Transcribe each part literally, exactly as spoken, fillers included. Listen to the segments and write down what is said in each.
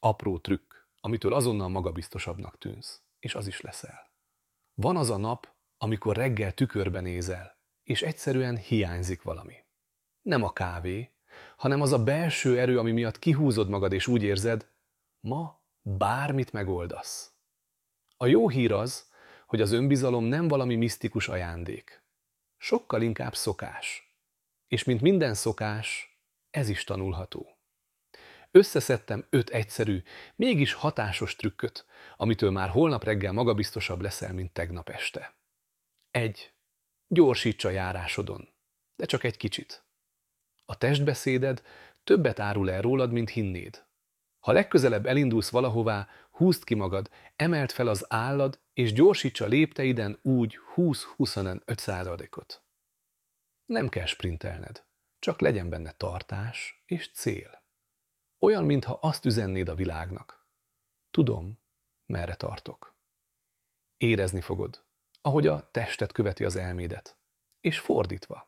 apró trükk, amitől azonnal magabiztosabbnak tűnsz, és az is leszel. Van az a nap, amikor reggel tükörbe nézel, és egyszerűen hiányzik valami. Nem a kávé, hanem az a belső erő, ami miatt kihúzod magad, és úgy érzed, ma bármit megoldasz. A jó hír az, hogy az önbizalom nem valami misztikus ajándék. Sokkal inkább szokás. És mint minden szokás, ez is tanulható. Összeszedtem öt egyszerű, mégis hatásos trükköt, amitől már holnap reggel magabiztosabb leszel, mint tegnap este. Egy. Gyorsíts a járásodon, de csak egy kicsit. A testbeszéded többet árul el rólad, mint hinnéd. Ha legközelebb elindulsz valahová, húzd ki magad, emeld fel az állad, és gyorsíts a lépteiden úgy húsz-huszonöt százalékot. Nem kell sprintelned, csak legyen benne tartás és cél. Olyan, mintha azt üzennéd a világnak. Tudom, merre tartok. Érezni fogod, ahogy a tested követi az elmédet, és fordítva.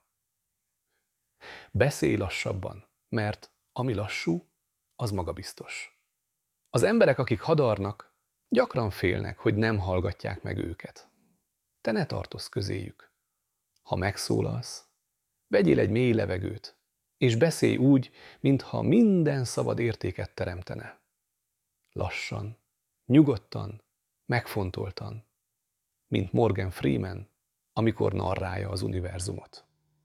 Beszélj lassabban, mert ami lassú, az magabiztos. Az emberek, akik hadarnak, gyakran félnek, hogy nem hallgatják meg őket. Te ne tartozz közéjük. Ha megszólalsz, vegyél egy mély levegőt, és beszélj úgy, mintha minden szavad értéket teremtene. Lassan, nyugodtan, megfontoltan, mint Morgan Freeman, amikor narrálja az univerzumot.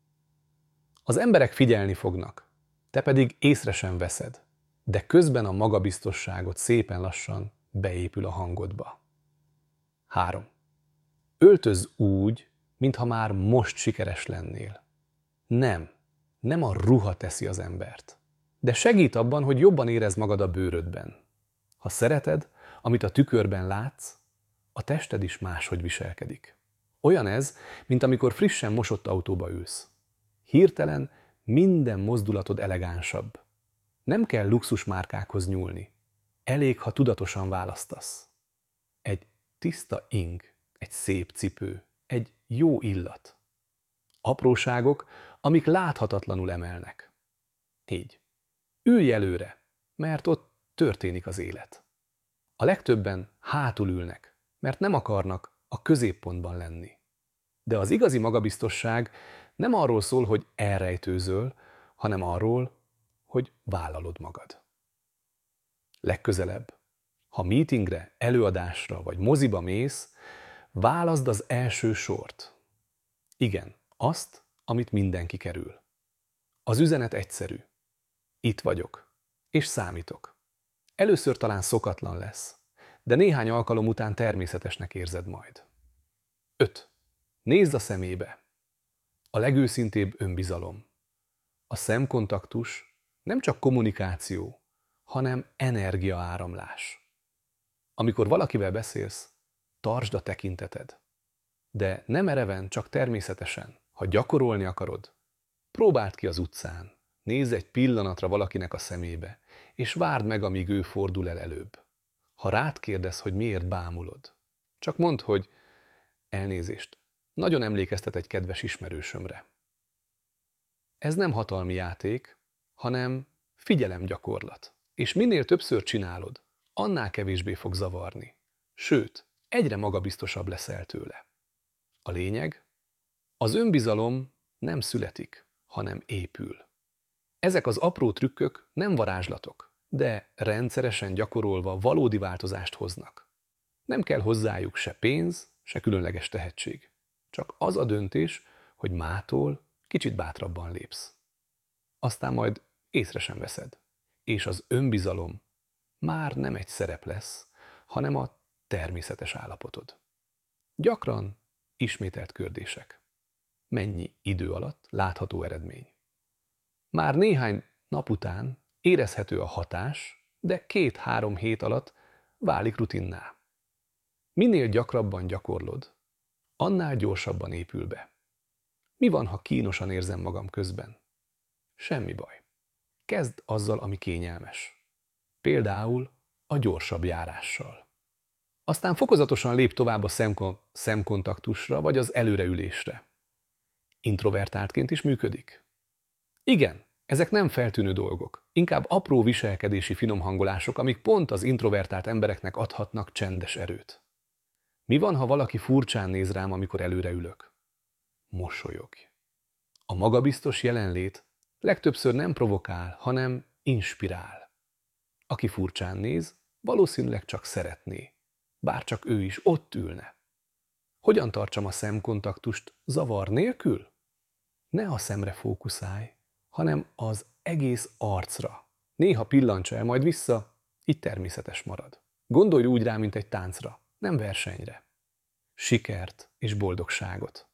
Az emberek figyelni fognak, te pedig észre sem veszed, de közben a magabiztosságot szépen lassan beépül a hangodba. Három. Öltözz úgy, mintha már most sikeres lennél. Nem, nem a ruha teszi az embert, de segít abban, hogy jobban érezd magad a bőrödben. Ha szereted, amit a tükörben látsz, a tested is máshogy viselkedik. Olyan ez, mint amikor frissen mosott autóba ülsz. Hirtelen minden mozdulatod elegánsabb. Nem kell luxusmárkákhoz nyúlni. Elég, ha tudatosan választasz. Egy tiszta ing, egy szép cipő, egy jó illat. Apróságok, amik láthatatlanul emelnek. Így. Ülj előre, mert ott történik az élet. A legtöbben hátul ülnek, mert nem akarnak a középpontban lenni. De az igazi magabiztosság nem arról szól, hogy elrejtőzöl, hanem arról, hogy vállalod magad. Legközelebb, ha meetingre, előadásra vagy moziba mész, válaszd az első sort. Igen, azt, amit mindenki kerül. Az üzenet egyszerű. Itt vagyok, és számítok. Először talán szokatlan lesz, de néhány alkalom után természetesnek érzed majd. Öt. Nézd a szemébe. A legőszintébb önbizalom. A szemkontaktus nem csak kommunikáció, hanem energiaáramlás. Amikor valakivel beszélsz, tartsd a tekinteted. De nem mereven, csak természetesen. Ha gyakorolni akarod, próbáld ki az utcán, nézz egy pillanatra valakinek a szemébe, és várd meg, amíg ő fordul el előbb. Ha rád kérdez, hogy miért bámulod, csak mondd, hogy elnézést, nagyon emlékeztet egy kedves ismerősömre. Ez nem hatalmi játék, hanem figyelemgyakorlat. És minél többször csinálod, annál kevésbé fog zavarni. Sőt, egyre magabiztosabb leszel tőle. A lényeg, az önbizalom nem születik, hanem épül. Ezek az apró trükkök nem varázslatok, de rendszeresen gyakorolva valódi változást hoznak. Nem kell hozzájuk se pénz, se különleges tehetség. Csak az a döntés, hogy mától kicsit bátrabban lépsz. Aztán majd észre sem veszed, és az önbizalom már nem egy szerep lesz, hanem a természetes állapotod. Gyakran ismételt kérdések. Mennyi idő alatt látható eredmény? Már néhány nap után érezhető a hatás, de két-három hét alatt válik rutinná. Minél gyakrabban gyakorlod, annál gyorsabban épül be. Mi van, ha kínosan érzem magam közben? Semmi baj. Kezdd azzal, ami kényelmes. Például a gyorsabb járással. Aztán fokozatosan lép tovább a szemkon- szemkontaktusra vagy az előreülésre. Introvertáltként is működik? Igen, Ezek nem feltűnő dolgok, inkább apró viselkedési finomhangolások, amik pont az introvertált embereknek adhatnak csendes erőt. Mi van, ha valaki furcsán néz rám, amikor előre ülök? Mosolyogj. A magabiztos jelenlét legtöbbször nem provokál, hanem inspirál. Aki furcsán néz, valószínűleg csak szeretné, bár csak ő is ott ülne. Hogyan tartsam a szemkontaktust zavar nélkül? Ne a szemre fókuszálj, hanem az egész arcra. Néha pillants el, majd vissza, így természetes marad. Gondolj úgy rá, mint egy táncra, nem versenyre. Sikert és boldogságot.